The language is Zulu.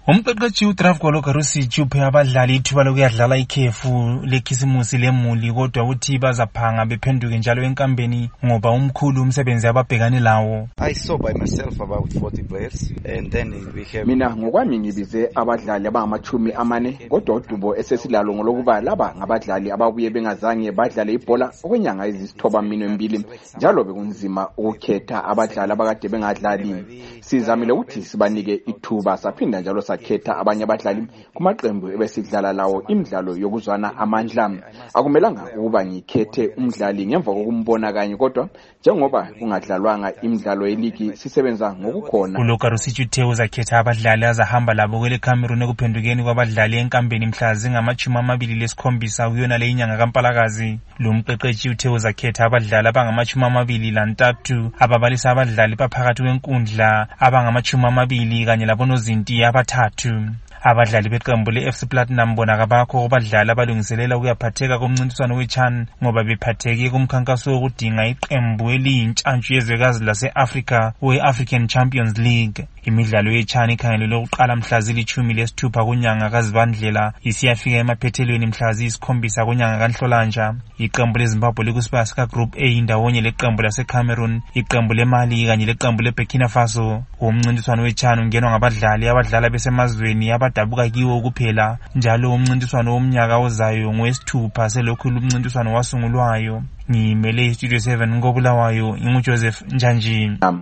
Umqeqeshi uTrafco Logarusich uphe abadlali ithuba lokuyadlala ikhefu lekhisimusi lemuli kodwa uthi bazaphanga bephenduke njalo enkambeni ngoba umkhulu umsebenzi ababhekane lawo. I saw by myself about 40 players and then we have mina ngokwami ngibize abadlali abangamachumi amane kodwa udubo esesilalo ngolokuba laba ngabadlali ababuye bengazange badlale ibhola okwenyanga ezisithoba mino embili njalo bekunzima ukukhetha abadlali abakade bengadlali. Sizamile ukuthi sibanike ithuba saphinda njalo sakhetha abanye abadlali kumaqembu ebesidlala lawo imidlalo yokuzwana amandla. Akumelanga ukuba ngikhethe umdlali ngemva kokumbona kanye kodwa njengoba kungadlalwanga imidlalo yeligi sisebenza ngokukhona. uLogarusich uthe uzakhetha abadlali azahamba labo kwele Cameroon ekuphendukeni kwabadlali enkambeni mhla zingama-27 kuyona le inyanga kaMpalakazi. Lo mqeqeshi uthe uzakhetha abadlali abangama-23 ababalisa abadlali baphakathi kwenkundla abangama-20 kanye labonozinti abathathu. Abadlali beqembu le-FC Platinum bona kabakho abadlali abalungiselela ukuyaphatheka komncintiswano weChan ngoba bephatheke kumkhankaso wokudinga iqembu eliyintshantshu yezwekazi lase-Afrika we-African Champions League. Imidlalo yeChan ikhangelelwe ukuqala mhla zili-16 kunyanga kaZibandlela isiyafika emaphethelweni mhla ziyisi7 kunyanga kaNhlolanja. Iqembu leZimbabwe likusibaya sika-Group A ndawonye leqembu laseCameroon, iqembu leMali kanye leqembu leBurkina Faso. Umncintiswano weChan ungenwa ngabadlali abadlala besemazweni abadabuka kiwo kuphela njalo umncintiswano womnyaka ozayo ngowesithupha selokhu umncintiswano wasungulwayo. Ngimele iStudio 7 ngoBulawayo, inguJoseph Njanji.